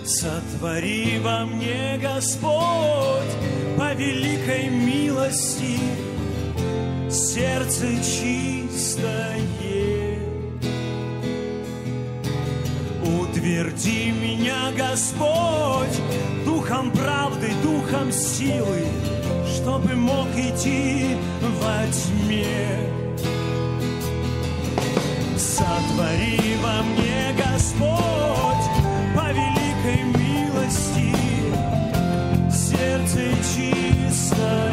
Сотвори во мне, Господь, по великой милости сердце чистое. Утверди меня, Господь, духом правды, духом силы, чтобы мог идти во тьме. Сотвори во мне, Господь, по великой милости сердце чистое.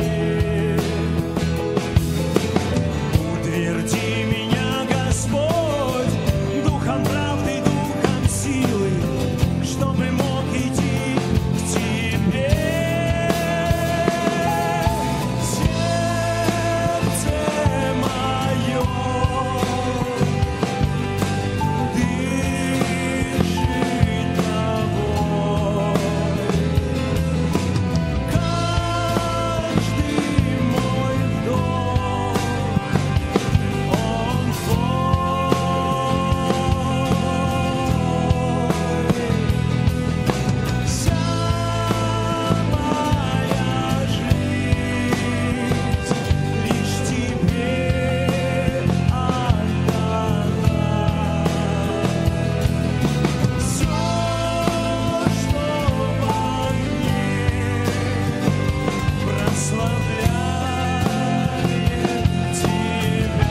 Утверди меня, Господь, духом правды, духом силы, чтобы мог идти к Тебе. Сердце мое дышит тобой. Каждый мой вдох, он твой. Вся моя жизнь лишь Тебе отдана. Все, что во мне, прославляет Тебя.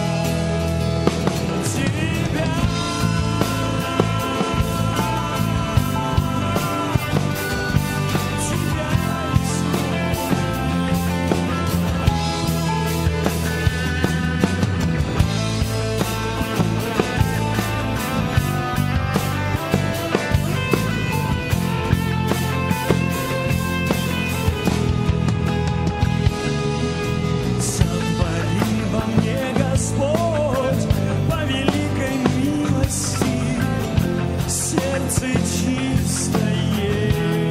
Сотвори во мне, Господь, по великой милости сердце чистое.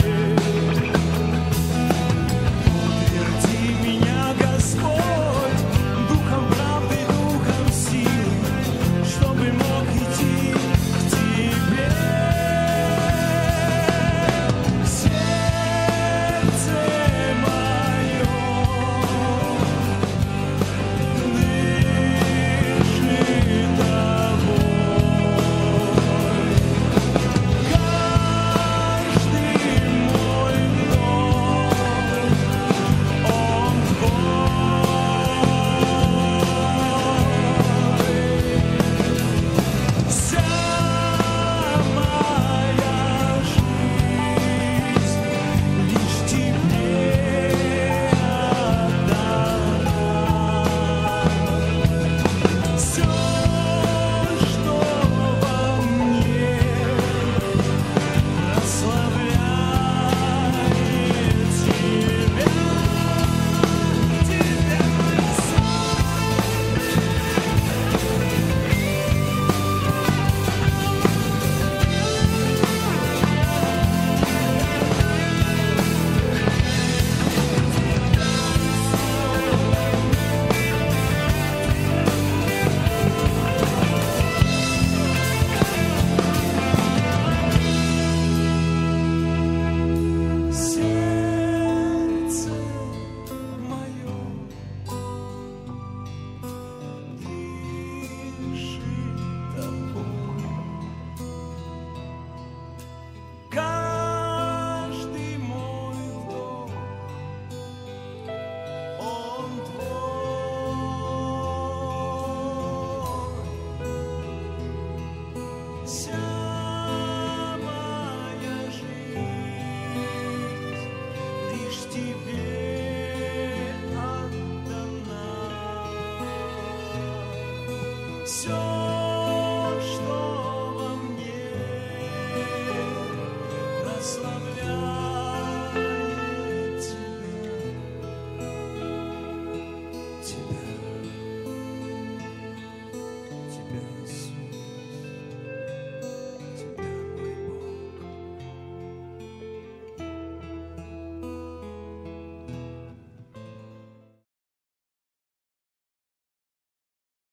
Утверди меня, Господь, духом правды, духом силы, чтобы мог идти к Тебе. Сердце мое дышит тобой. Каждый мой вдох, он твой. Вся моя жизнь лишь Тебе отдана. Все, что во мне, прославляет Тебя. Сердце мое дышит тобой. Каждый мой вдох, он твой. Вся моя жизнь лишь Тебе отдана. Все,